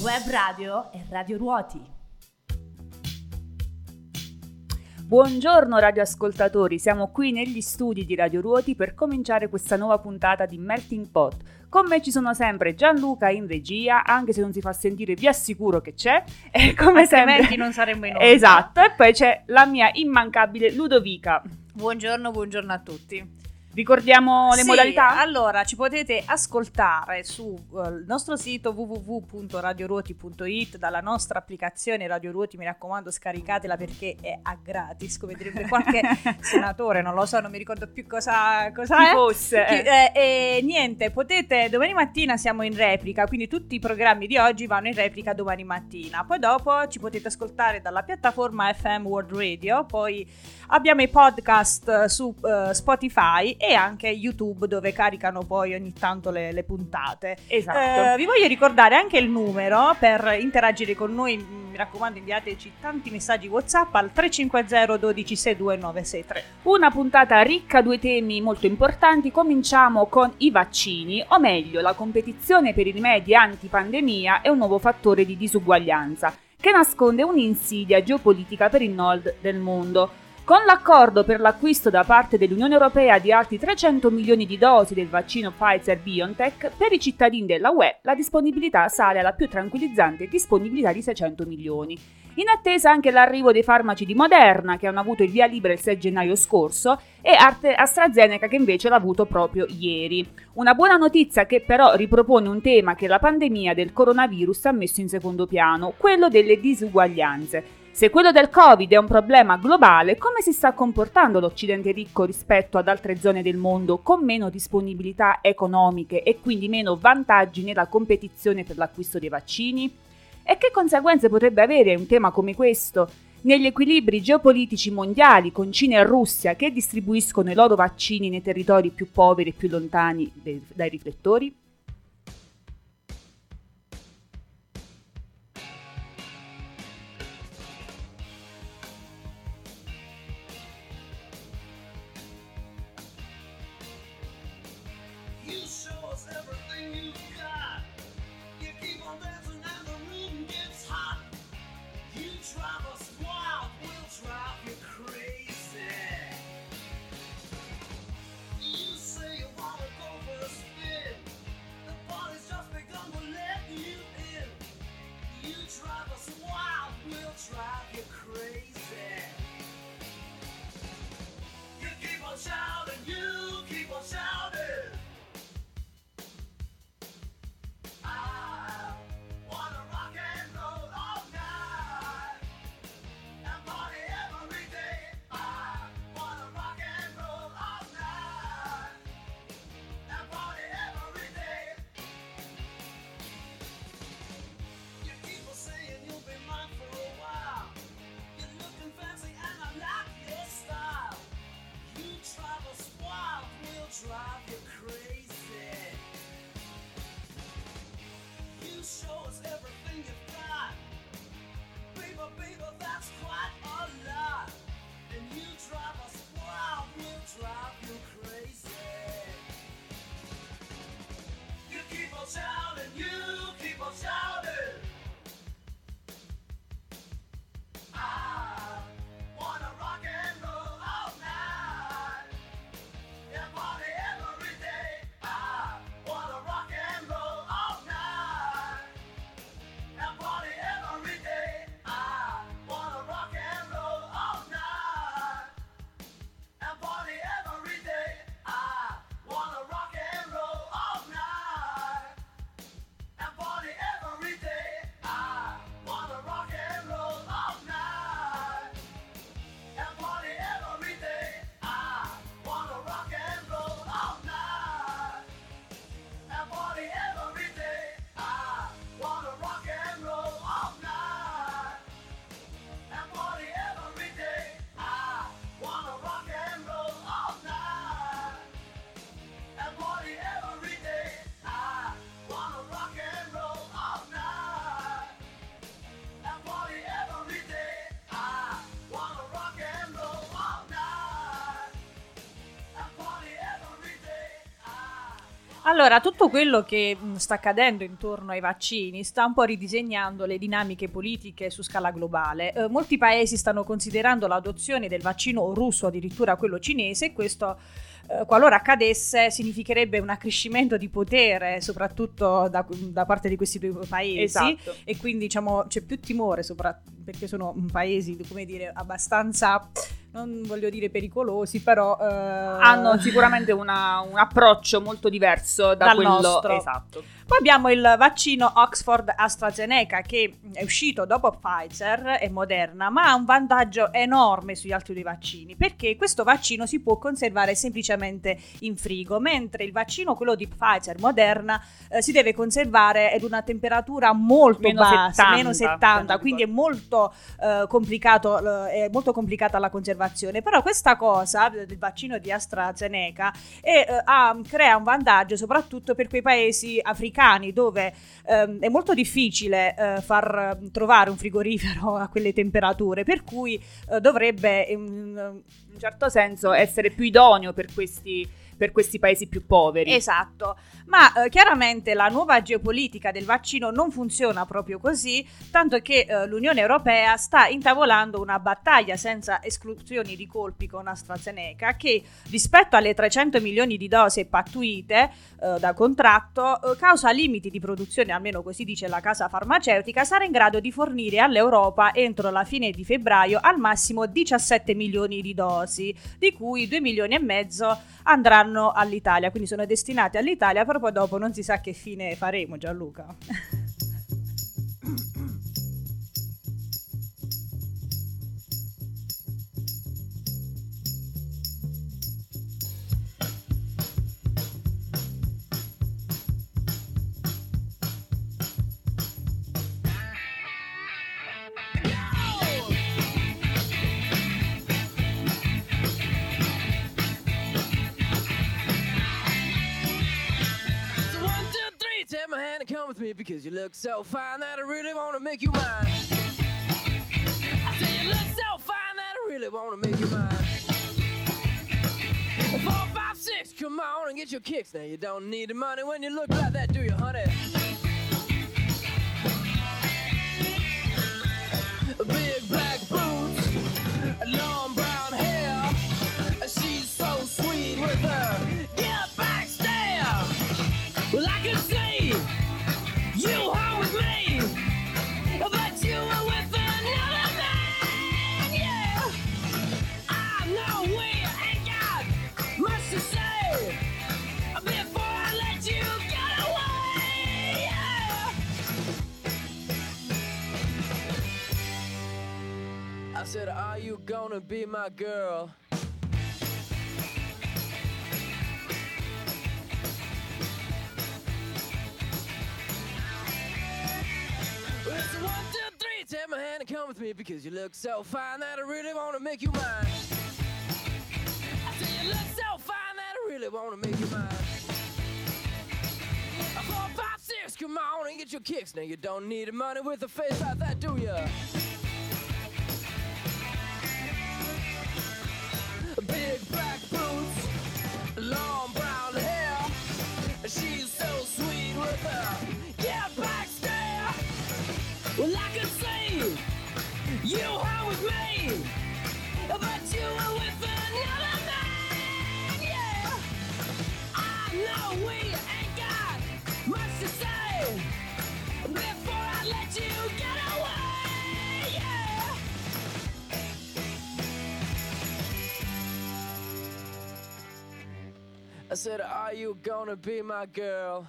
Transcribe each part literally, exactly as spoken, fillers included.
Web Radio e Radio Ruoti. Buongiorno radioascoltatori, siamo qui negli studi di Radio Ruoti per cominciare questa nuova puntata di Melting Pot. Con me ci sono sempre Gianluca in regia, anche se non si fa sentire vi assicuro che c'è, e come Altrimenti sempre non saremmo in onda. Esatto, e poi c'è la mia immancabile Ludovica. Buongiorno, buongiorno a tutti. Ricordiamo le sì, modalità? Allora, ci potete ascoltare sul uh, nostro sito w w w punto radio ruoti punto i t, dalla nostra applicazione Radio Ruoti, mi raccomando scaricatela perché è a gratis, come direbbe qualche senatore, non lo so, non mi ricordo più cosa, cosa Chi è. fosse. Chi, eh, e niente, potete, domani mattina siamo in replica, quindi tutti i programmi di oggi vanno in replica domani mattina, poi dopo ci potete ascoltare dalla piattaforma F M World Radio, poi abbiamo i podcast su uh, Spotify e anche YouTube, dove caricano poi ogni tanto le, le puntate. Esatto. Eh, vi voglio ricordare anche il numero per interagire con noi, mi raccomando inviateci tanti messaggi WhatsApp al tre cinque zero uno due sei due nove sei tre. Una puntata ricca, due temi molto importanti. Cominciamo con i vaccini, o meglio la competizione per i rimedi antipandemia è un nuovo fattore di disuguaglianza che nasconde un'insidia geopolitica per il nord del mondo. Con l'accordo per l'acquisto da parte dell'Unione Europea di altri trecento milioni di dosi del vaccino Pfizer-BioNTech, per i cittadini della U E la disponibilità sale alla più tranquillizzante disponibilità di seicento milioni. In attesa anche l'arrivo dei farmaci di Moderna, che hanno avuto il via libera il sei gennaio scorso, e AstraZeneca, che invece l'ha avuto proprio ieri. Una buona notizia che però ripropone un tema che la pandemia del coronavirus ha messo in secondo piano, quello delle disuguaglianze. Se quello del Covid è un problema globale, come si sta comportando l'Occidente ricco rispetto ad altre zone del mondo con meno disponibilità economiche e quindi meno vantaggi nella competizione per l'acquisto dei vaccini? E che conseguenze potrebbe avere un tema come questo negli equilibri geopolitici mondiali con Cina e Russia che distribuiscono i loro vaccini nei territori più poveri e più lontani dei, dai riflettori? Allora, tutto quello che mh, sta accadendo intorno ai vaccini sta un po' ridisegnando le dinamiche politiche su scala globale. Eh, molti paesi stanno considerando l'adozione del vaccino russo, addirittura quello cinese, e questo, eh, qualora accadesse, significherebbe un accrescimento di potere, soprattutto da, da parte di questi due paesi. Esatto. E quindi, diciamo, c'è più timore, soprattutto perché sono paesi, come dire, abbastanza, non voglio dire pericolosi, però eh, hanno sicuramente una, un approccio molto diverso da dal quello nostro. Esatto. Poi abbiamo il vaccino Oxford AstraZeneca, che è uscito dopo Pfizer e Moderna, ma ha un vantaggio enorme sugli altri due vaccini, perché questo vaccino si può conservare semplicemente in frigo, mentre il vaccino, quello di Pfizer Moderna, eh, si deve conservare ad una temperatura molto Meno bassa, settanta, meno settanta, quindi è molto eh, complicato, eh, è molto complicata la conservazione. Però questa cosa del vaccino di AstraZeneca è, eh, ha, crea un vantaggio soprattutto per quei paesi africani dove ehm, è molto difficile eh, far trovare un frigorifero a quelle temperature, per cui eh, dovrebbe in un certo senso essere più idoneo per questi, per questi paesi più poveri. Esatto, ma eh, chiaramente la nuova geopolitica del vaccino non funziona proprio così, tanto che eh, l'Unione Europea sta intavolando una battaglia senza esclusioni di colpi con AstraZeneca, che rispetto alle trecento milioni di dosi pattuite eh, da contratto, eh, causa limiti di produzione, almeno così dice la casa farmaceutica, sarà in grado di fornire all'Europa entro la fine di febbraio al massimo diciassette milioni di dosi, di cui due milioni e mezzo andranno all'Italia, quindi sono destinati all'Italia, però poi dopo non si sa che fine faremo, Gianluca. Take my hand and come with me because you look so fine that I really want to make you mine. I say you look so fine that I really want to make you mine. Four, five, six, come on and get your kicks. Now you don't need the money when you look like that, do you, honey? Big black boots, long brown hair. She's so sweet with her get back stare. Well, I can see you home with me, but you were with another man, yeah. I know we ain't got much to say before I let you get away, yeah. I said, are you gonna be my girl? It's one, two, three, take my hand and come with me because you look so fine that I really want to make you mine. I say you look so fine that I really want to make you mine. Four, five, six, come on and get your kicks. Now you don't need the money with a face like that, do ya? Big black boots, long brown hair. She's so sweet with her get back stare. Well, I could see you home with me, but you were with another man, yeah. I know we ain't got much to say before I let you get away, yeah. I said, are you gonna be my girl?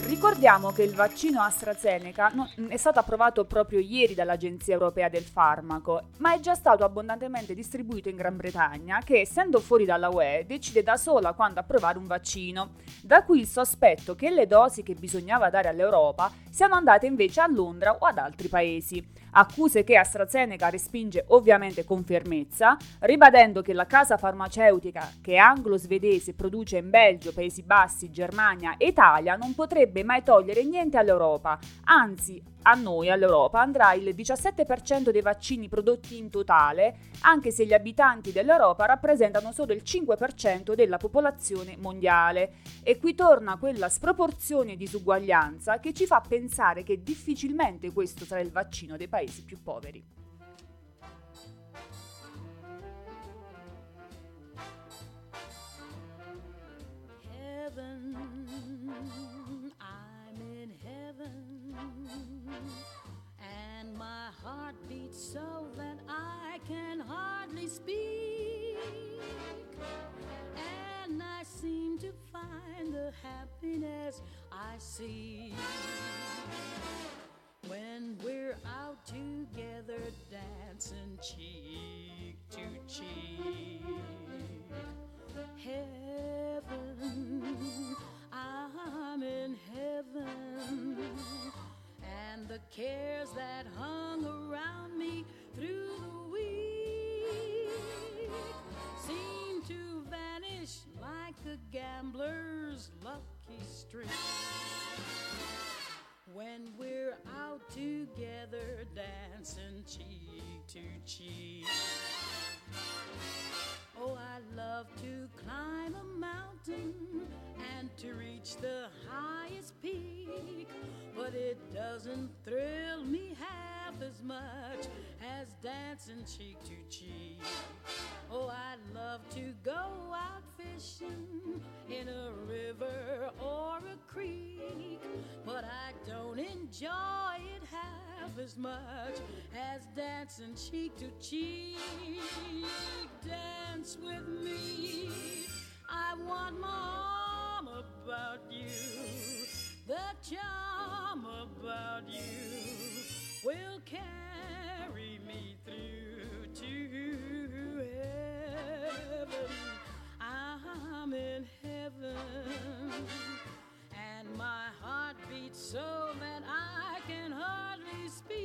Ricordiamo che il vaccino AstraZeneca non- è stato approvato proprio ieri dall'Agenzia Europea del Farmaco, ma è già stato abbondantemente distribuito in Gran Bretagna, che essendo fuori dalla U E decide da sola quando approvare un vaccino. Da qui il sospetto che le dosi che bisognava dare all'Europa siano andate invece a Londra o ad altri paesi. Accuse che AstraZeneca respinge ovviamente con fermezza, ribadendo che la casa farmaceutica che è anglo-svedese produce in Belgio, Paesi Bassi, Germania e Italia non potrebbe mai togliere niente all'Europa, anzi a noi, all'Europa, andrà il diciassette per cento dei vaccini prodotti in totale, anche se gli abitanti dell'Europa rappresentano solo il cinque per cento della popolazione mondiale. E qui torna quella sproporzione e disuguaglianza che ci fa pensare che difficilmente questo sarà il vaccino dei paesi più poveri. Heaven, I'm in heaven, and my heart beats so that I can hardly speak, and I seem to find the happiness I see when we're out together dancing cheek to cheek. Heaven, I'm in heaven, and the cares that hung around me through the week seem to vanish like a gambler's lucky streak when we're out together dancing cheek to cheek. Oh, I love to climb a mountain and to reach the highest peak, but it doesn't thrill me half as much as dancing cheek to cheek. Oh, I love to go out fishing in a river or a creek, but I don't enjoy it half as much as dancing cheek to cheek. Dance with me, I want my arm about you. The charm about you will carry me through to heaven. I'm in heaven, and my heart beats so that I can hardly speak,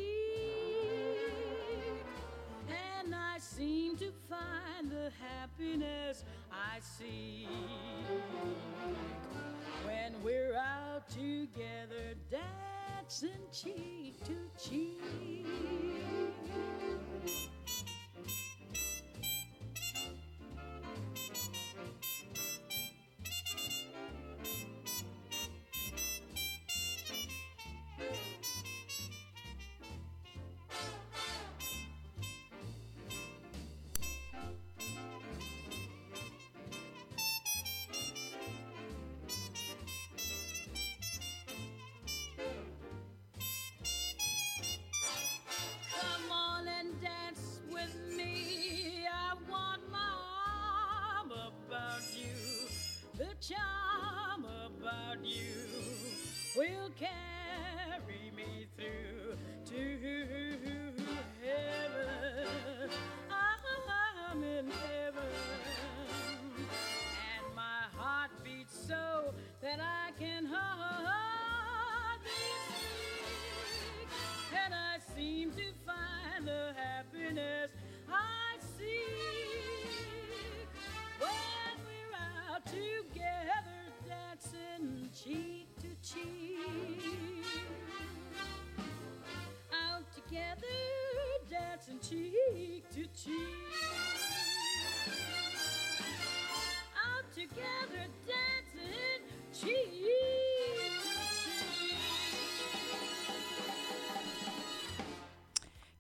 and I seem to find the happiness I seek when we're out together dancing cheek to cheek. Come on and dance with me. I want my arm about you. The charm about you will carry me through to heaven. I'm in heaven, and my heart beats so that I can hardly speak, and I seem to find the happiness I seek when we're out together dancing cheek to cheek. Out together dancing cheek to cheek. Out together dancing cheek to cheek.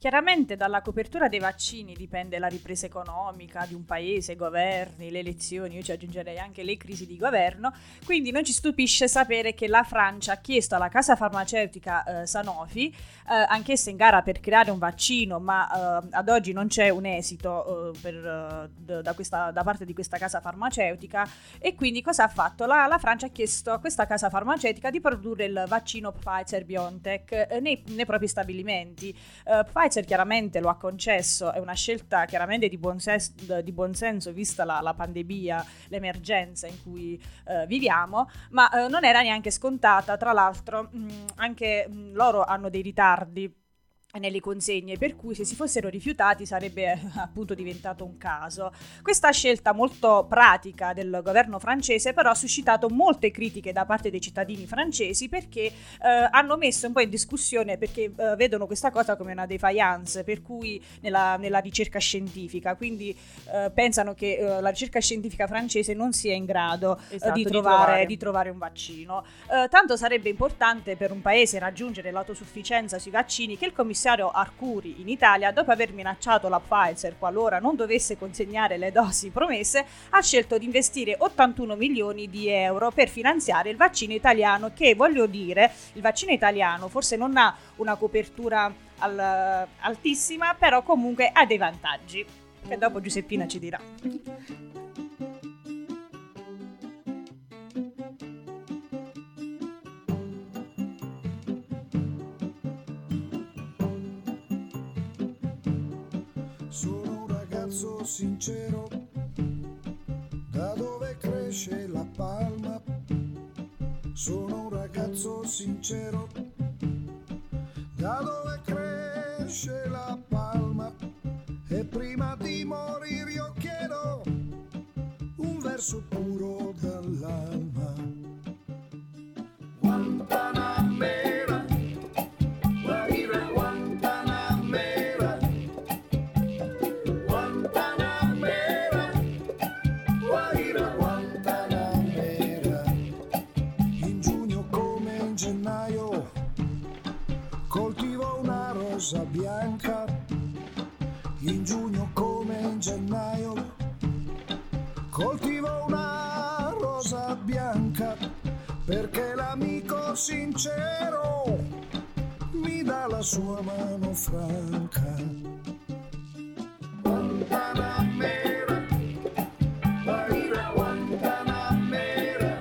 Chiaramente dalla copertura dei vaccini dipende la ripresa economica di un paese, i governi, le elezioni, io ci aggiungerei anche le crisi di governo, quindi non ci stupisce sapere che la Francia ha chiesto alla casa farmaceutica eh, Sanofi, eh, anch'essa in gara per creare un vaccino, ma eh, ad oggi non c'è un esito eh, per, eh, da, questa, da parte di questa casa farmaceutica, e quindi cosa ha fatto? La, la Francia ha chiesto a questa casa farmaceutica di produrre il vaccino Pfizer-BioNTech eh, nei, nei propri stabilimenti. Uh, Pfizer chiaramente lo ha concesso, è una scelta chiaramente di buon, ses- di buon senso vista la, la pandemia, l'emergenza in cui uh, viviamo, ma uh, non era neanche scontata. Tra l'altro mh, anche mh, loro hanno dei ritardi nelle consegne, per cui se si fossero rifiutati sarebbe appunto diventato un caso. Questa scelta molto pratica del governo francese però ha suscitato molte critiche da parte dei cittadini francesi, perché eh, hanno messo un po' in discussione, perché eh, vedono questa cosa come una defiance, per cui nella, nella ricerca scientifica, quindi eh, pensano che eh, la ricerca scientifica francese non sia in grado Esatto, eh, di, di trovare, trovare. di trovare un vaccino. Eh, tanto sarebbe importante per un paese raggiungere l'autosufficienza sui vaccini che il commissario Arcuri in Italia, dopo aver minacciato la Pfizer qualora non dovesse consegnare le dosi promesse, ha scelto di investire ottantuno milioni di euro per finanziare il vaccino italiano, che, voglio dire, il vaccino italiano forse non ha una copertura al, altissima, però comunque ha dei vantaggi, che dopo Giuseppina ci dirà. Sono un ragazzo sincero, da dove cresce la palma. Sono un ragazzo sincero, da dove cresce la palma. E prima di morire io chiedo un verso puro dall'alma. Guantanamera, Guaira Guantanamera, Guantanamera, Guaira Guantanamera. In giugno come in gennaio coltivo una rosa bianca. In giugno come in gennaio coltivo una rosa bianca, perché l'amico sincero mi dà la sua mano franca. Guantanamera, Guaira Guantanamera,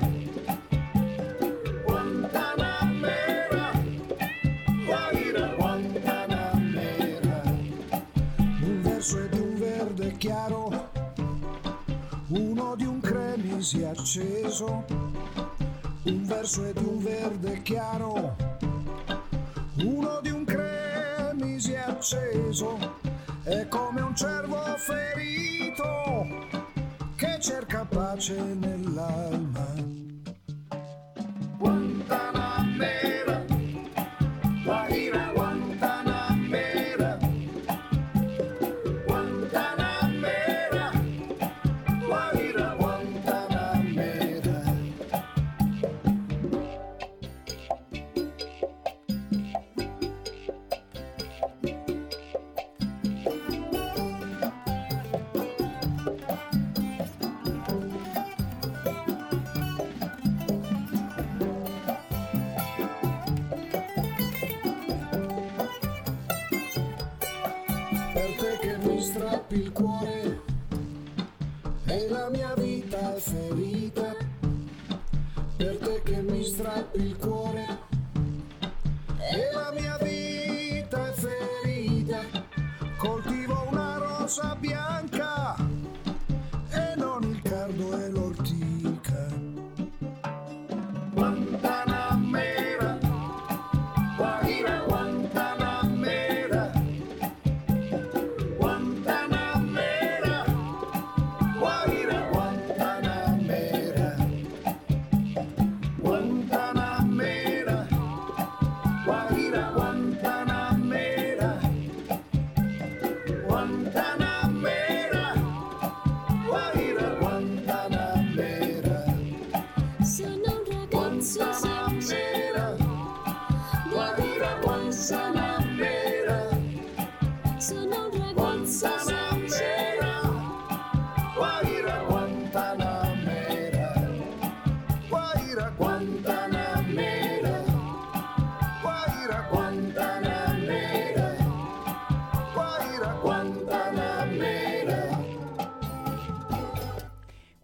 Guantanamera, Guaira Guantanamera. Un verso è di un verde chiaro, uno di un cremisi acceso. Un verso è di un verde chiaro, uno di un cremisi acceso. È come un cervo ferito che cerca pace nell'alma. Guantanamera, Guaira Guantanamera, Guantanamera, Guaira Guantanamera. Per te che mi strappi il cuore e la mia vita è ferita. Per te che mi strappi il cuore e la mia vita è ferita. Coltivo una rosa bianca e non il cardo e l'ortica. Guantanamera, Guaira Guantanamera, Guantanamera, Guaira Guantanamera, Guantanamera, Guaira Guantanamera, Guantanamera, Guaira Guantanamera. Sono un ragazzo Guantanamera, Guaira Guantanamera,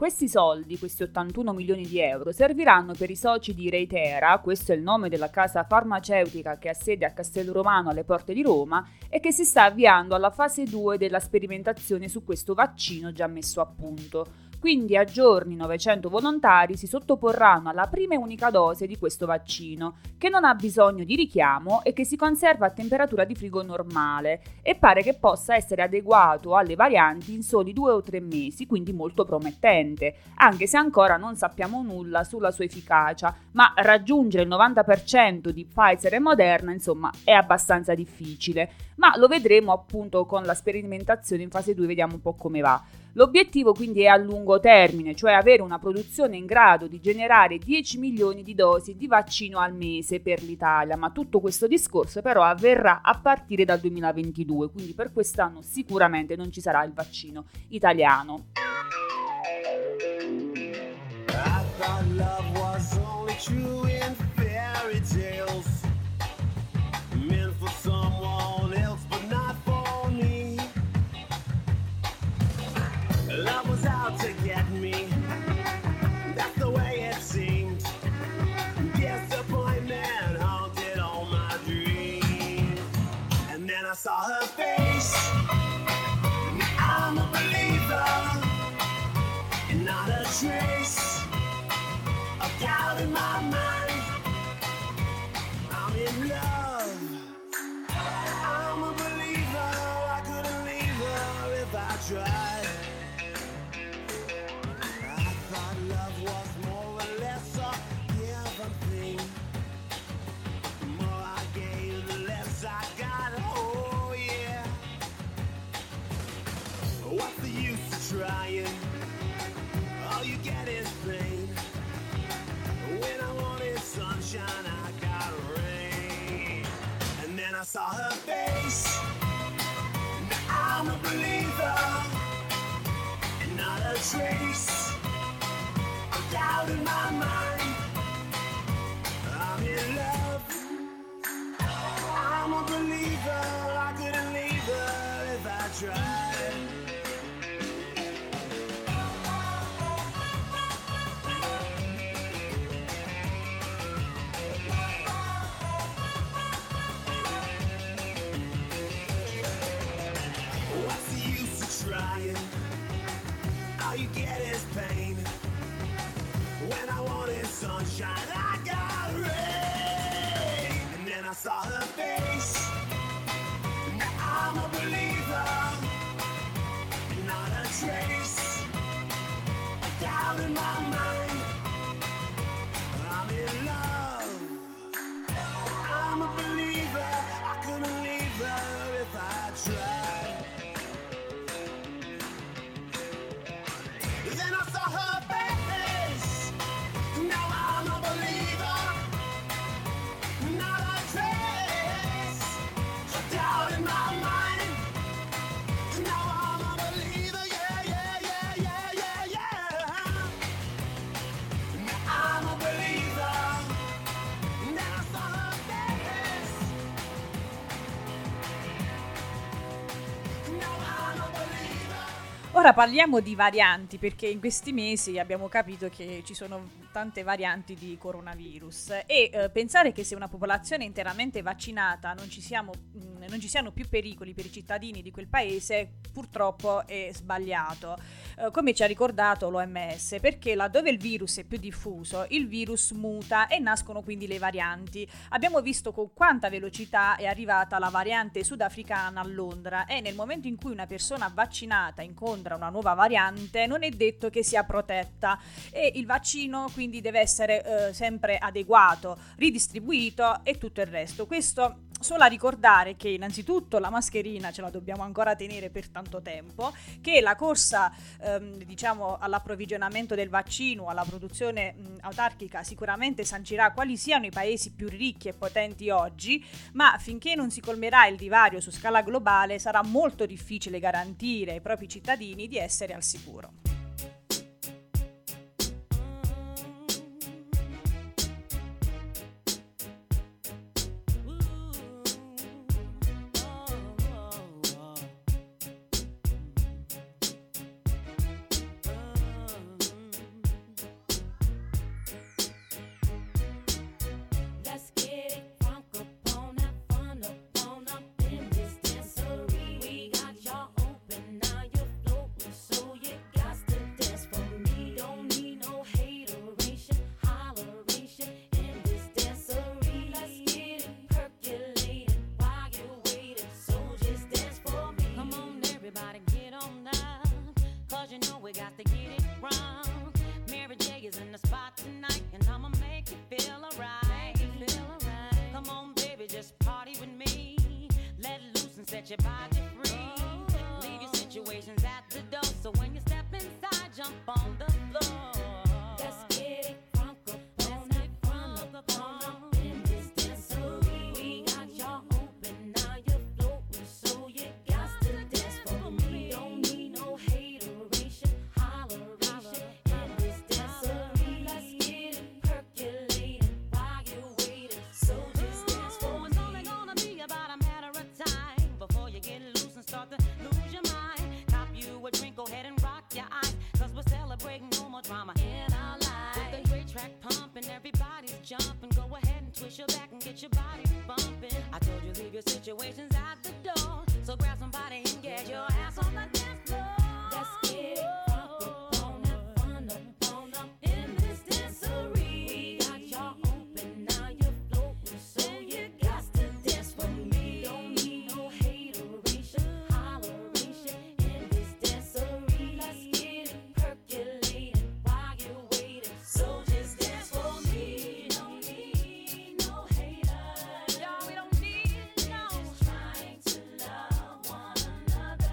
Questi soldi, questi ottantuno milioni di euro, serviranno per i soci di Reitera, questo è il nome della casa farmaceutica che ha sede a Castello Romano alle porte di Roma e che si sta avviando alla fase due della sperimentazione su questo vaccino già messo a punto. Quindi a giorni novecento volontari si sottoporranno alla prima e unica dose di questo vaccino, che non ha bisogno di richiamo e che si conserva a temperatura di frigo normale e pare che possa essere adeguato alle varianti in soli due o tre mesi, quindi molto promettente, anche se ancora non sappiamo nulla sulla sua efficacia, ma raggiungere il novanta per cento di Pfizer e Moderna, insomma, è abbastanza difficile, ma lo vedremo appunto con la sperimentazione in fase due, vediamo un po' come va. L'obiettivo quindi è a lungo termine, cioè avere una produzione in grado di generare dieci milioni di dosi di vaccino al mese per l'Italia, ma tutto questo discorso però avverrà a partire dal duemilaventidue, quindi per quest'anno sicuramente non ci sarà il vaccino italiano. I thought love was only true in fairy tales, meant for someone else but not for me. Love was out to get me, that's the way it seemed. Disappointment haunted all my dreams. And then I saw her face, I'm a believer, and not a trace of doubt in my mind. I'm in love, I'm a believer, I couldn't leave her if I tried. I thought love was more or less a given thing. The more I gave, the less I got, oh yeah. What's the use of trying? All you get is pain. When I wanted sunshine, I got rain. And then I saw her face. Now I'm a believer, and not a trace of doubt in my mind. I'm in love, I'm a believer, I couldn't leave her if I tried. What's the use of trying? All you get is pain. When I wanted sunshine, I got rain. And then I saw her face. Now I'm a believer, not a trace of doubt in my mind. I'm in love, I'm a believer, I couldn't leave her if I tried. Then I saw her face. Now I'm a believer, not a trace of doubt in my mind. Now I'm a believer, yeah, yeah, yeah, yeah, yeah, yeah. Now I'm a believer. Then I saw her face. Now I'm a believer. Ora parliamo di varianti, perché in questi mesi abbiamo capito che ci sono tante varianti di coronavirus e eh, pensare che se una popolazione interamente vaccinata non ci, siamo, mh, non ci siano più pericoli per i cittadini di quel paese purtroppo è sbagliato, eh, come ci ha ricordato l'O M S, perché laddove il virus è più diffuso il virus muta e nascono quindi le varianti. Abbiamo visto con quanta velocità è arrivata la variante sudafricana a Londra e nel momento in cui una persona vaccinata incontra una nuova variante non è detto che sia protetta e il vaccino quindi deve essere eh, sempre adeguato, ridistribuito e tutto il resto. Questo solo a ricordare che innanzitutto la mascherina ce la dobbiamo ancora tenere per tanto tempo, che la corsa ehm, diciamo all'approvvigionamento del vaccino, alla produzione mh, autarchica sicuramente sancirà quali siano i paesi più ricchi e potenti oggi, ma finché non si colmerà il divario su scala globale sarà molto difficile garantire ai propri cittadini di essere al sicuro. set your body free. Leave your situations at the door. So when you step inside, jump on the floor. Let's get it crunk up on that front up on up in this dancery. We got y'all open, now you're floating, so you got to dance for me. Don't need no hateration, holleration in this dancery. Let's get it percolating while you're waiting, so just dance for Oh, it's only gonna be about a matter of time before you get loose and start to lose your mind. Cop you a drink, go ahead and rock your eyes, cause we're celebrating no more drama in our lives. With the great track pumping, everybody's jumping. Go ahead and twist your back and get your body bumping. I told you leave your situations at the door, so grab somebody and get your ass on the dance floor. Let's get it crunk up on that front up on up in this dancery. We got y'all open, now you're floating, so you got to dance for me. Don't need no hateration, holleration in this dancery. Let's get it percolating while you're waiting, so just dance for me. Don't need no haters, Y'all, we don't need no just trying to love one another.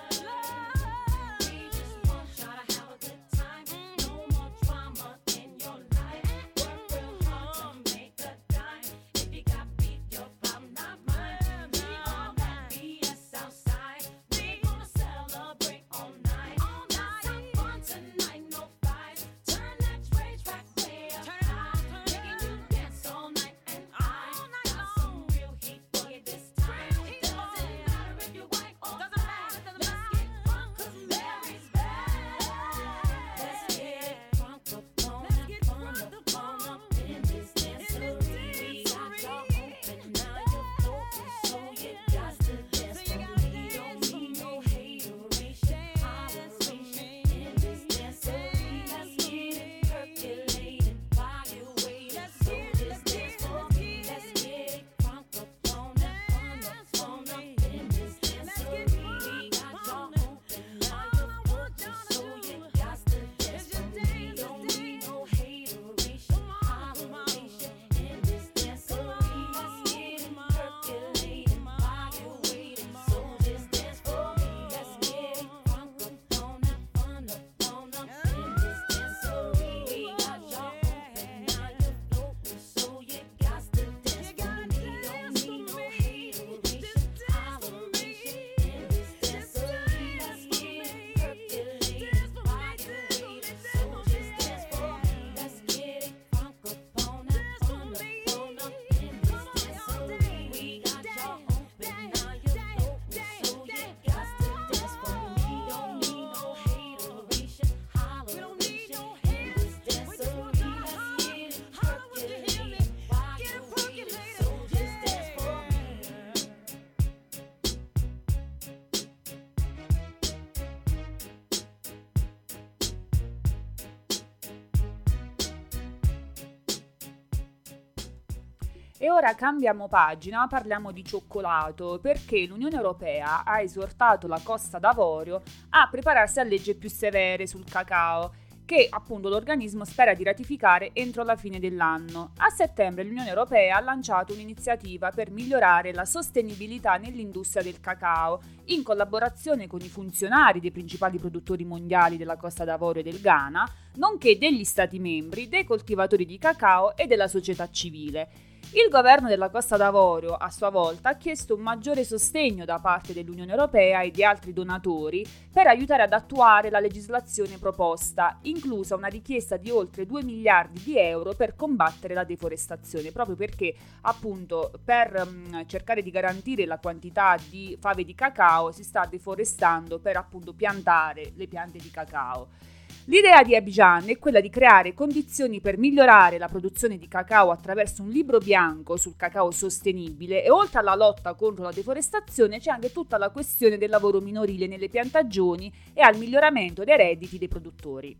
We just want y'all to have a good time. No more drama in your life. Work real hard to make a dime. If you got beef, your problem, not mine. We all that B S outside. We gonna celebrate all night. Let's have fun tonight, no fights. Turn that rage track way up high. Making you dance all night, and I got some real heat for you this time. Doesn't matter if you're white or black. Let's get crunk 'cause Mary's back. Let's get it crunk up on up, on up, on up in this dancery. We got y'all open, now you're floating, so you got to dance for me. Don't need no hateration, holleration in this dancery. Let's get it percolating while you're waiting, so just dance for me. Let's get it crunk up on up, on up, on up in this dancery. We got y'all open, now you're floating, so you got to dance for me. Don't need no hateration, holleration in this dancery. Let's get it percolating while you're waiting, so just dance for me. Let's get it crunk up on up, on up, on up in this dancery. We got y'all open, now you're floating, so you got to dance for me. Don't need no hateration, holleration in this dancery. Let's get it percolating while you're waiting, so just dance for me. Let's get it crunk up on up, on up, on up in this dancery. We got y'all open, now you're floating, so you got to dance for me. Don't need no hateration, holleration in this dancery. Let's get it percolating while you're waiting, so just dance for me. E ora cambiamo pagina, parliamo di cioccolato, perché l'Unione Europea ha esortato la Costa d'Avorio a prepararsi a leggi più severe sul cacao, che appunto l'organismo spera di ratificare entro la fine dell'anno. A settembre l'Unione Europea ha lanciato un'iniziativa per migliorare la sostenibilità nell'industria del cacao, in collaborazione con i funzionari dei principali produttori mondiali della Costa d'Avorio e del Ghana, nonché degli Stati membri, dei coltivatori di cacao e della società civile. Il governo della Costa d'Avorio, a sua volta, ha chiesto un maggiore sostegno da parte dell'Unione Europea e di altri donatori per aiutare ad attuare la legislazione proposta, inclusa una richiesta di oltre due miliardi di euro per combattere la deforestazione, proprio perché, appunto, per mh, cercare di garantire la quantità di fave di cacao si sta deforestando per, appunto, piantare le piante di cacao. L'idea di Abidjan è quella di creare condizioni per migliorare la produzione di cacao attraverso un libro bianco sul cacao sostenibile, e oltre alla lotta contro la deforestazione c'è anche tutta la questione del lavoro minorile nelle piantagioni e al miglioramento dei redditi dei produttori.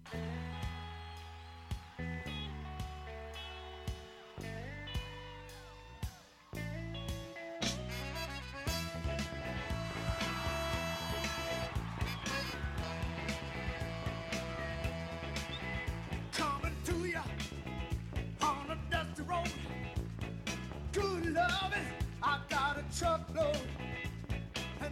Coming to ya on a dusty road. Good loving, I got a truckload. And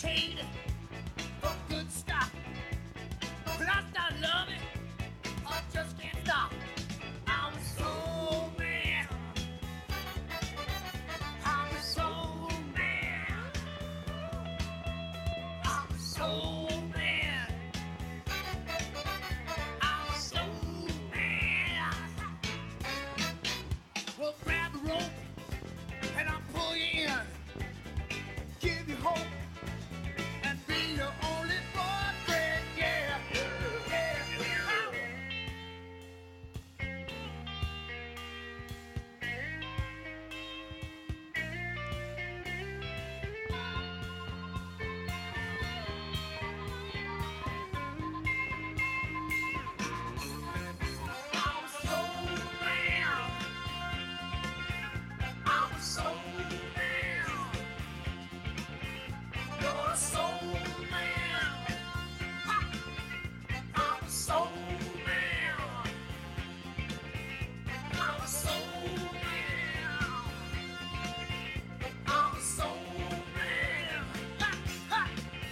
decade for good stuff. When I start loving, I just can't stop. I'm a soul man. I'm a soul man. I'm a soul man. I'm a soul man. Well, grab the rope and I'll pull you in. Give you hope and be your only boyfriend, yeah, yeah, yeah. I'm a soul man. I'm a soul man. You're a soul man. I'm a soul man. I'm a soul man. I'm a soul man. Ha, ha.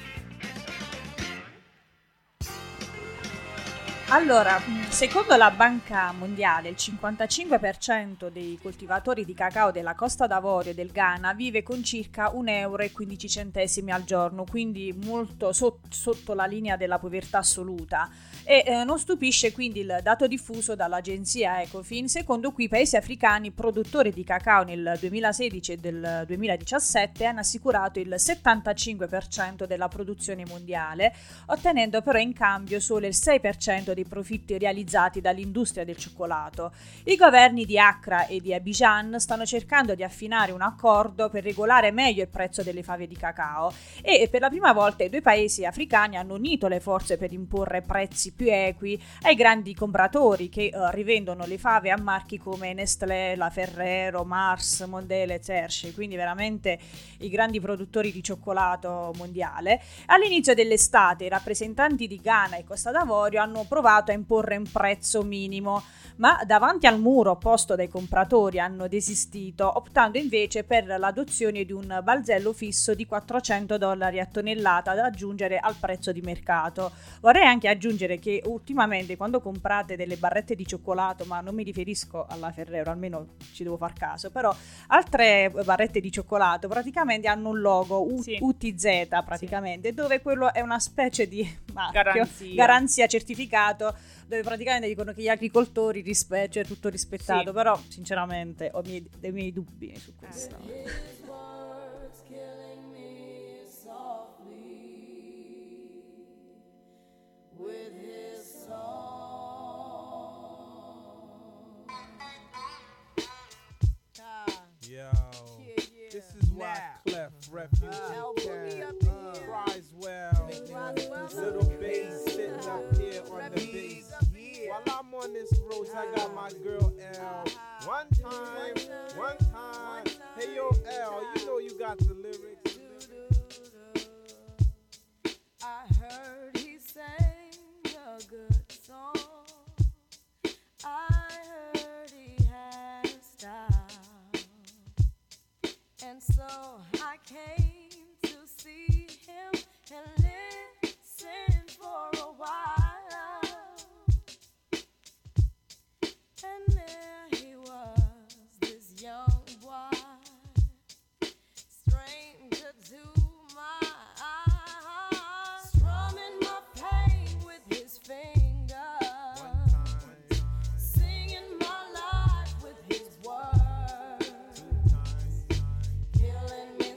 Allora, mh, secondo la Banca Mondiale, il cinquantacinque per cento dei coltivatori di cacao della Costa d'Avorio e del Ghana vive con circa un euro e quindici centesimi al giorno, quindi molto sot- sotto la linea della povertà assoluta. E eh, non stupisce quindi il dato diffuso dall'agenzia Ecofin, secondo cui i paesi africani produttori di cacao nel duemilasedici e del duemiladiciassette hanno assicurato il settantacinque per cento della produzione mondiale, ottenendo però in cambio solo il sei per cento dei profitti realizzati dall'industria del cioccolato. I governi di Accra e di Abidjan stanno cercando di affinare un accordo per regolare meglio il prezzo delle fave di cacao e per la prima volta i due paesi africani hanno unito le forze per imporre prezzi più equi ai grandi compratori che eh, rivendono le fave a marchi come Nestlé, La Ferrero, Mars, Mondelez, Hershey, quindi veramente i grandi produttori di cioccolato mondiale. All'inizio dell'estate i rappresentanti di Ghana e Costa d'Avorio hanno provato a imporre un prezzo minimo, ma davanti al muro posto dai compratori hanno desistito, optando invece per l'adozione di un balzello fisso di quattrocento dollari a tonnellata da aggiungere al prezzo di mercato. Vorrei anche aggiungere che ultimamente quando comprate delle barrette di cioccolato, ma non mi riferisco alla Ferrero, almeno ci devo far caso, però altre barrette di cioccolato praticamente hanno un logo U- Sì. U T Z praticamente, dove quello è una specie di marchio, Garanzia. garanzia certificato, dove praticamente dicono che gli agricoltori rispe- cioè tutto rispettato, Sì. però sinceramente ho miei- dei miei dubbi su questo. His words killing me softly with his song. Yo, Yeah, yeah. this is why Now. Clef Refugee Now, Camp put me up in here. cries well. Roswell. Little bass sitting up here on the Refugees bass. up in here. While I'm on this road, I got my girl L. One time, one time. Hey yo, L, you know you got the lyrics. I heard he sang a good song. I heard he had style. And so I came to see him and listen for a while. And there he was, this young boy, stranger to my eyes, strumming my pain with his fingers, singing my life with his words, killing me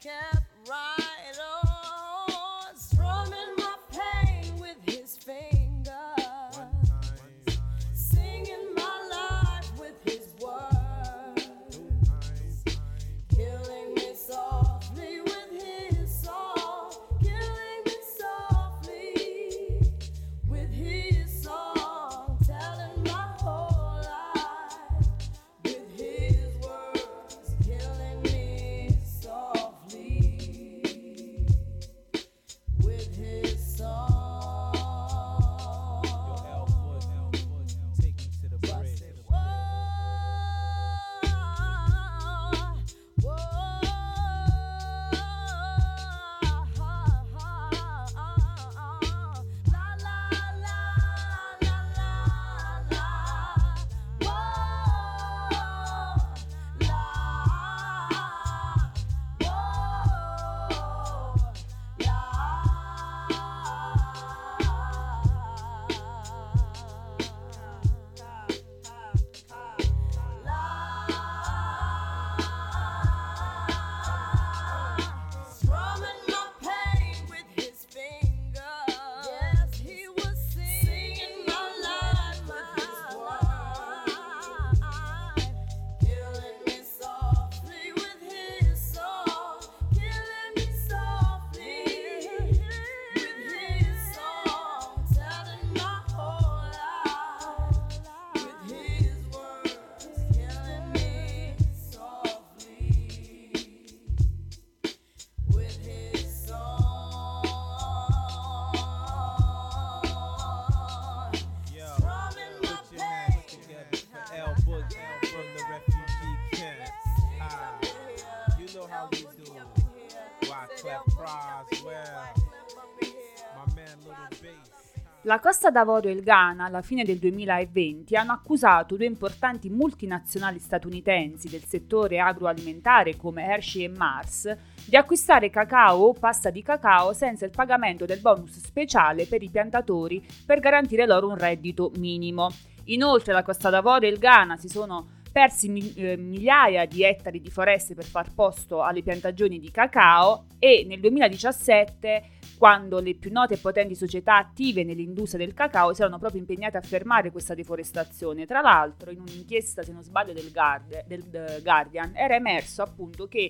kept right on strumming my pain with his fingers, singing my life with his words, killing me softly with his song, killing me softly with his song, telling my whole life with his words, killing me softly with his song. Yo, L Foot, L Foot, take me to the bridge. Whoa, whoa, la la la la la la, whoa, la, strumming my pain with his fingers. Yes, he was singing my life with his words, killing me softly with his song, killing me softly with his song, telling my whole life with his words, killing me softly with his song. Yo, Strumming my put your hands pain. together for L Book from the refugee camp. Ah, you know how we do. Wyclef Croswell, my man Little Bass. La Costa d'Avorio e il Ghana, alla fine del duemilaventi, hanno accusato due importanti multinazionali statunitensi del settore agroalimentare come Hershey e Mars di acquistare cacao o pasta di cacao senza il pagamento del bonus speciale per i piantatori per garantire loro un reddito minimo. Inoltre la Costa d'Avorio e il Ghana si sono persi mi- eh, migliaia di ettari di foreste per far posto alle piantagioni di cacao e nel duemiladiciassette, quando le più note e potenti società attive nell'industria del cacao si erano proprio impegnate a fermare questa deforestazione. Tra l'altro, in un'inchiesta, se non sbaglio, del, Guard- del eh, Guardian, era emerso appunto che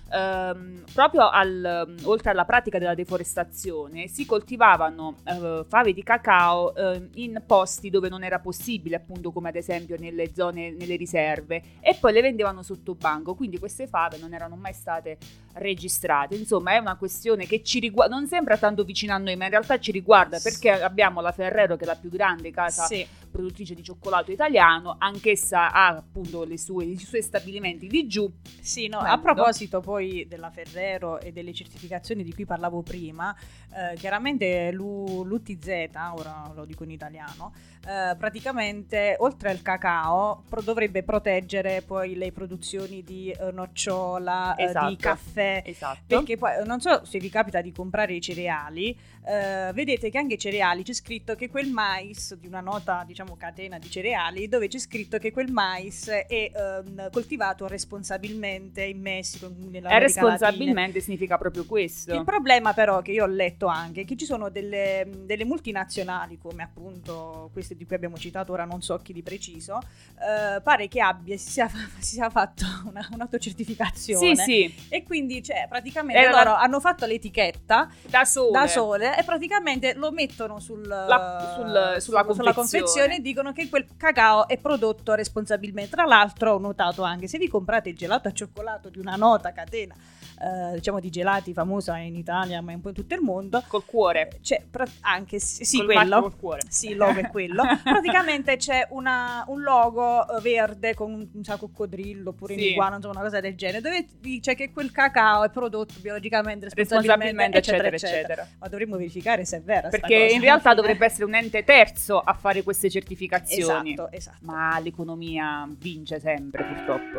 ehm, proprio al, oltre alla pratica della deforestazione si coltivavano eh, fave di cacao eh, in posti dove non era possibile, appunto come ad esempio nelle zone, nelle riserve, e poi le vendevano sotto banco, quindi queste fave non erano mai state registrate. Insomma, è una questione che ci riguarda, non sembra tanto vicino a noi, ma in realtà ci riguarda, perché abbiamo la Ferrero, che è la più grande casa Sì. produttrice di cioccolato italiano, anch'essa ha appunto le sue, i suoi stabilimenti di giù. Sì, no, Bello. a proposito poi della Ferrero e delle certificazioni di cui parlavo prima, eh, chiaramente l'U T Z, ora lo dico in italiano, eh, praticamente oltre al cacao pro- dovrebbe proteggere poi le produzioni di eh, nocciola, eh, Esatto. di caffè, Esatto. perché poi non so se vi capita di comprare i cereali, eh, vedete che anche i cereali c'è scritto che quel mais, di una nota diciamo catena di cereali, dove c'è scritto che quel mais è ehm, coltivato responsabilmente in Messico, nella E America responsabilmente Latina. significa proprio questo. Il problema però che io ho letto anche è che ci sono delle, delle multinazionali come appunto queste di cui abbiamo citato, ora non so chi di preciso, eh, pare che abbia si sia, si sia fatto una, un'autocertificazione. Sì, sì, E quindi cioè, praticamente Era loro la- hanno fatto l'etichetta da sole. da sole e praticamente lo mettono sul, La- sul- sulla confezione. confezione e dicono che quel cacao è prodotto responsabilmente. Tra l'altro ho notato anche, se vi comprate il gelato al cioccolato di una nota catena eh, diciamo di gelati famosa in Italia ma un po' in tutto il mondo, Col cuore. c'è pra- anche sì, sì, Col quello marchio col cuore. sì, il logo è quello. Praticamente c'è una, un logo eh, verde con un, un sa coccodrillo oppure Sì. un iguana, insomma una cosa del genere, dove dice che quel cacao è prodotto biologicamente, Responsabilmente, responsabilmente, eccetera, eccetera. Ma dovremmo verificare se è vera sta Perché cosa. in realtà Alla fine- dovrebbe essere un ente terzo a fare queste certificazioni. Esatto, esatto. Ma l'economia vince sempre, purtroppo.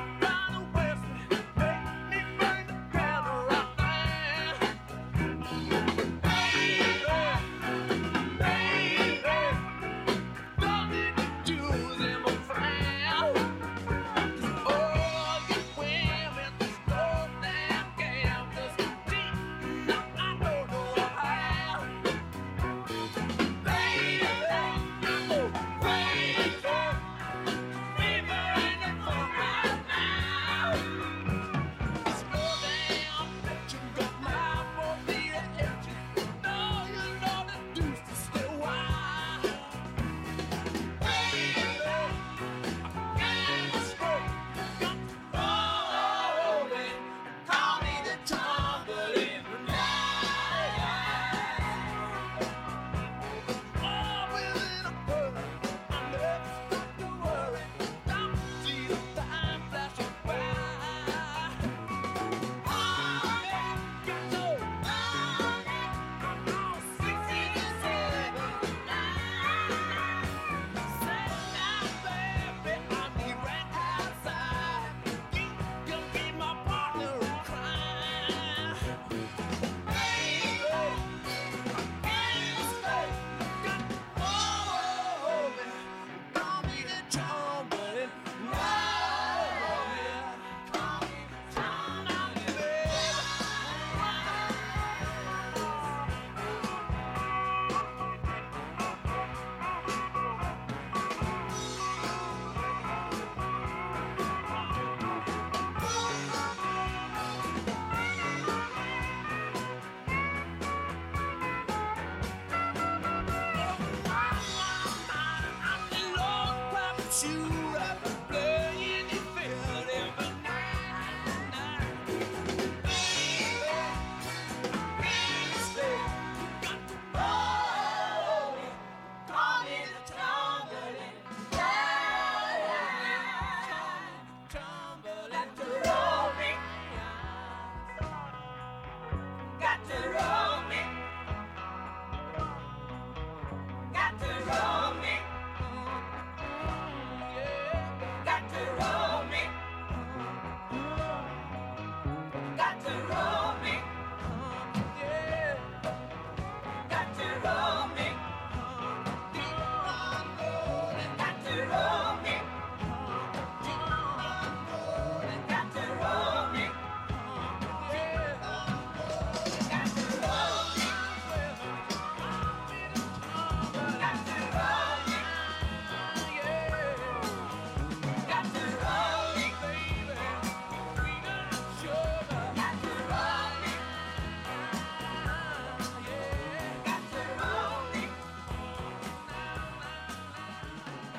Make me bring the camera out there.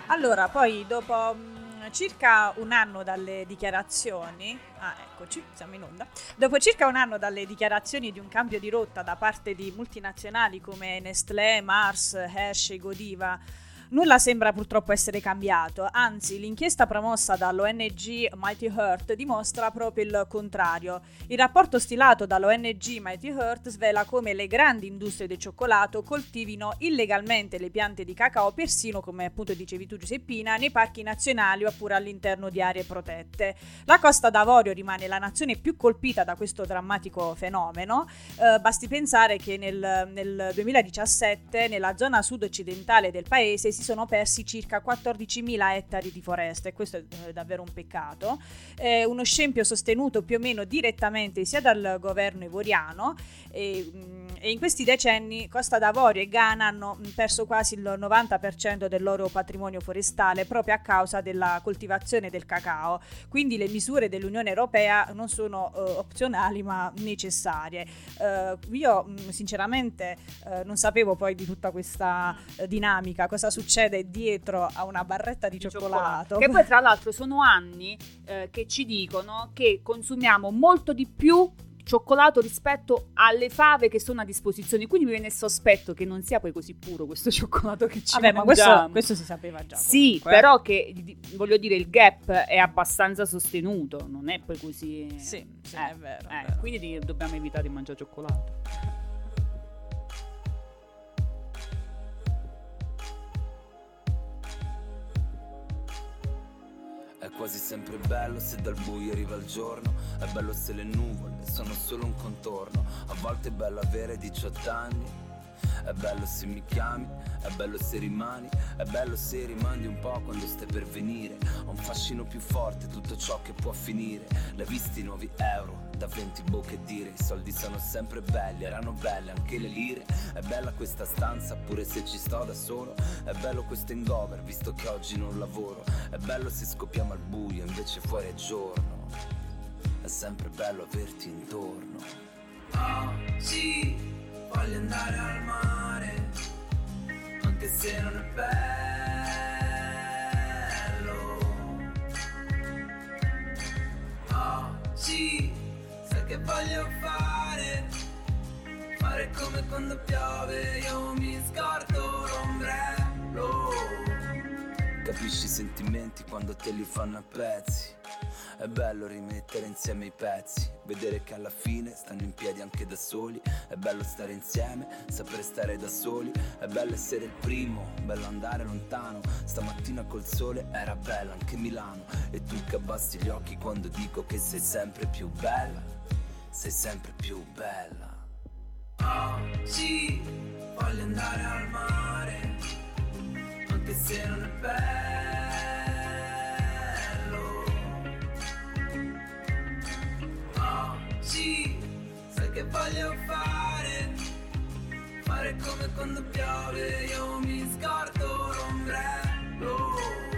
Allora, poi dopo mh, circa un anno dalle dichiarazioni, ah eccoci, siamo in onda, dopo circa un anno dalle dichiarazioni di un cambio di rotta da parte di multinazionali come Nestlé, Mars, Hershey, Godiva, nulla sembra purtroppo essere cambiato, anzi l'inchiesta promossa dall'O N G Mighty Earth dimostra proprio il contrario. Il rapporto stilato dall'O N G Mighty Earth svela come le grandi industrie del cioccolato coltivino illegalmente le piante di cacao, persino, come appunto dicevi tu Giuseppina, nei parchi nazionali oppure all'interno di aree protette. La Costa d'Avorio rimane la nazione più colpita da questo drammatico fenomeno, eh, basti pensare che nel, nel duemiladiciassette nella zona sud-occidentale del paese si sono persi circa quattordicimila ettari di foresta e questo è eh, davvero un peccato. Eh, uno scempio sostenuto più o meno direttamente sia dal governo ivoriano e, mh, e in questi decenni Costa d'Avorio e Ghana hanno mh, perso quasi il novanta per cento del loro patrimonio forestale proprio a causa della coltivazione del cacao, quindi le misure dell'Unione Europea non sono eh, opzionali ma necessarie. Eh, io mh, sinceramente eh, non sapevo poi di tutta questa eh, dinamica, cosa succede succede dietro a una barretta di, di cioccolato. cioccolato che poi tra l'altro sono anni eh, che ci dicono che consumiamo molto di più cioccolato rispetto alle fave che sono a disposizione, quindi mi viene il sospetto che non sia poi così puro questo cioccolato che ci Vabbè, mangiamo. ma questo, questo si sapeva già sì, comunque. Però che voglio dire il gap è abbastanza sostenuto, non è poi così sì, sì eh, è vero, eh, è vero. Quindi dobbiamo evitare di mangiare cioccolato. È quasi sempre bello se dal buio arriva il giorno, è bello se le nuvole sono solo un contorno, a volte è bello avere diciotto anni, è bello se mi chiami, è bello se rimani, è bello se rimandi un po' quando stai per venire, ho un fascino più forte tutto ciò che può finire, l'hai visti i nuovi euro, da venti bocche dire, i soldi sono sempre belli, erano belle anche le lire, è bella questa stanza pure se ci sto da solo, è bello questo hangover visto che oggi non lavoro, è bello se scoppiamo al buio invece fuori è giorno, è sempre bello averti intorno. Oggi voglio andare al mare, anche se non è bello. Oggi sai che voglio fare, fare come quando piove, io mi scordo l'ombrello. Capisci i sentimenti quando te li fanno a pezzi, è bello rimettere insieme i pezzi, vedere che alla fine stanno in piedi anche da soli, è bello stare insieme, sapere stare da soli, è bello essere il primo, bello andare lontano, stamattina col sole era bella anche Milano, e tu che abbassi gli occhi quando dico che sei sempre più bella, sei sempre più bella. Oggi voglio andare al mare, anche se non è bello. Oggi sai che voglio fare, fare come quando piove, io mi scordo l'ombrello.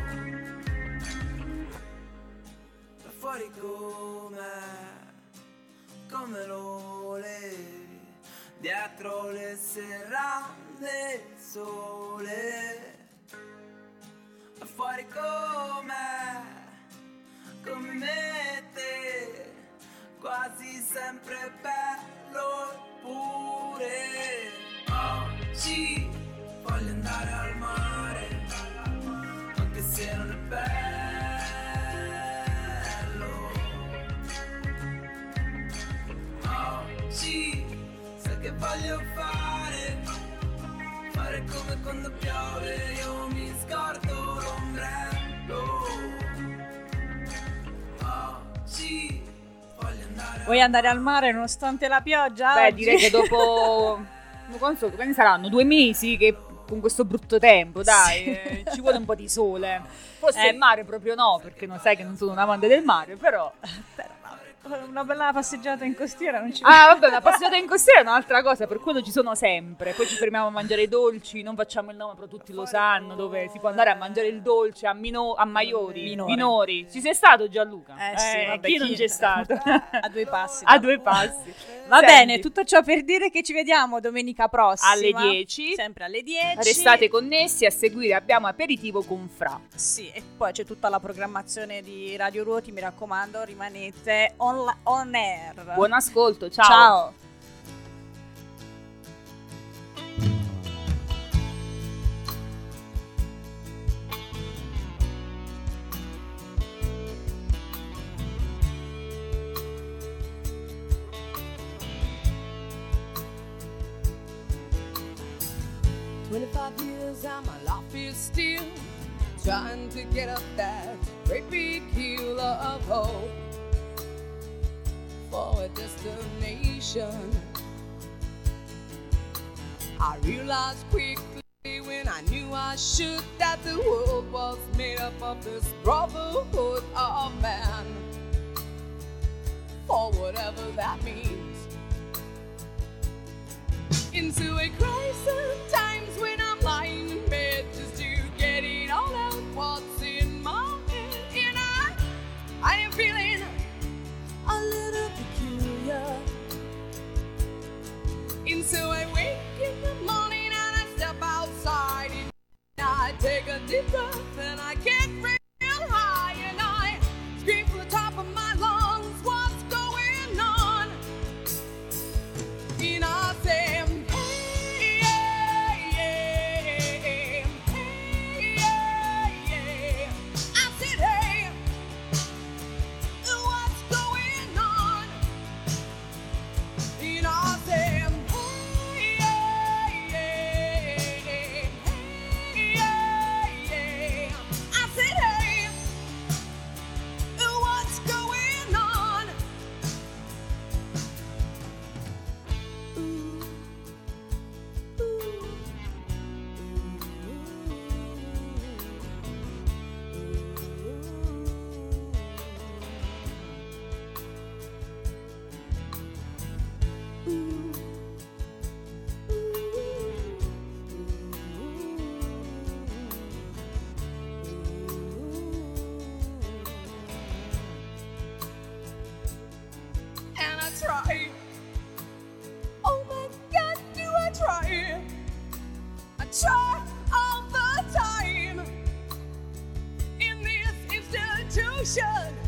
Da fuori com'è, come lo levi, dietro le serrande il sole. Da fuori com'è, come me te, quasi sempre bello pure. Oggi voglio andare al mare, anche se non è bello. Oggi sai che voglio fare, fare come quando piove, io mi scordo l'ombrello. Oggi vuoi andare al mare nonostante la pioggia? Beh, oggi? direi che dopo quanti saranno? Due mesi che con questo brutto tempo, dai, Sì. eh, ci vuole un po' di sole. Forse Eh. il mare proprio no, perché non sai che non sono un amante del mare, però, Però no. una bella passeggiata in costiera non ci Ah, vabbè, una passeggiata in costiera è un'altra cosa, per quello ci sono sempre. Poi ci fermiamo a mangiare i dolci, non facciamo il nome, però tutti lo sanno, dove si può andare a mangiare il dolce a, Mino- a Maiori, Minore. Minori. Ci sei stato, Gianluca? Eh sì, vabbè, chi non chi- c'è stato? a due passi. A due passi. Va Senti, bene, tutto ciò per dire che ci vediamo domenica prossima alle dieci. sempre alle dieci. Restate connessi, a seguire abbiamo Aperitivo con Fra. Sì, e poi c'è tutta la programmazione di Radio Ruoti, mi raccomando, rimanete on, on air. Buon ascolto, ciao. Ciao. twenty-five years and my life is still trying to get up that great big hill of hope for a destination. I realized quickly when I knew I should that the world was made up of this brotherhood of man, for whatever that means. Into a crisis times when I'm lying in bed just to get it all out what's in my head. And I, I am feeling a little peculiar. And so I wake in the morning and I step outside and I take a deep breath and I get real high and I scream from the top of my lungs, what's going on? And I say, try. Oh my God, do I try? I try all the time in this institution.